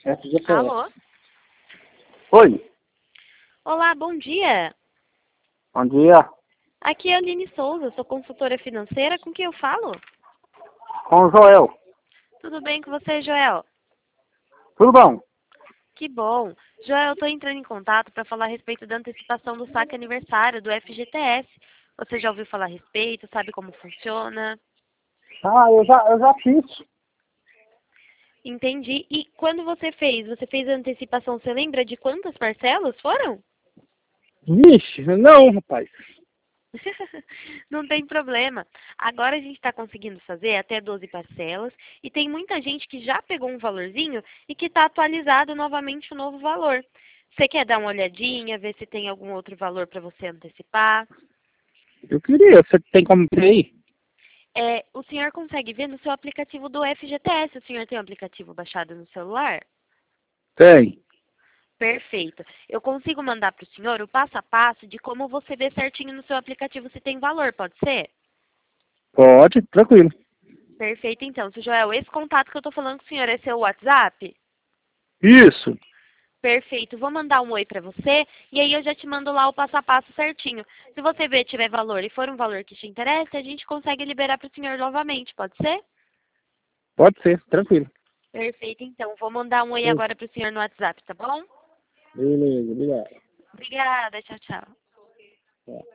FGTS. Alô? Oi, Olá, bom dia. bom dia. Aqui é a Aline Souza, sou consultora financeira. Com quem eu falo? Com o Joel. Tudo bem com você, Joel? Tudo bom? Que bom. Joel, eu estou entrando em contato para falar a respeito da antecipação do saque aniversário do FGTS. Você já ouviu falar a respeito? Sabe como funciona? Ah, eu já fiz. Entendi. E quando você fez? Você fez a antecipação, você lembra de quantas parcelas foram? Vixe, não, rapaz. Não tem problema. Agora a gente está conseguindo fazer até 12 parcelas e tem muita gente que já pegou um valorzinho e que está atualizado novamente o novo valor. Você quer dar uma olhadinha, ver se tem algum outro valor para você antecipar? Eu queria, você tem como ver aí? O senhor consegue ver no seu aplicativo do FGTS. O senhor tem o aplicativo baixado no celular? Tem. Perfeito. Eu consigo mandar para o senhor o passo a passo de como você vê certinho no seu aplicativo se tem valor, pode ser? Pode, tranquilo. Perfeito, então. Seu Joel, esse contato que eu estou falando com o senhor é seu WhatsApp? Isso. Perfeito. Vou mandar um oi para você e aí eu já te mando lá o passo a passo certinho. Se você ver tiver valor e for um valor que te interessa, a gente consegue liberar para o senhor novamente, pode ser? Pode ser, tranquilo. Perfeito, então. Vou mandar um oi Oi. agora para o senhor no WhatsApp, tá bom? Beleza, obrigado. Obrigada. Tchau, tchau. Tá.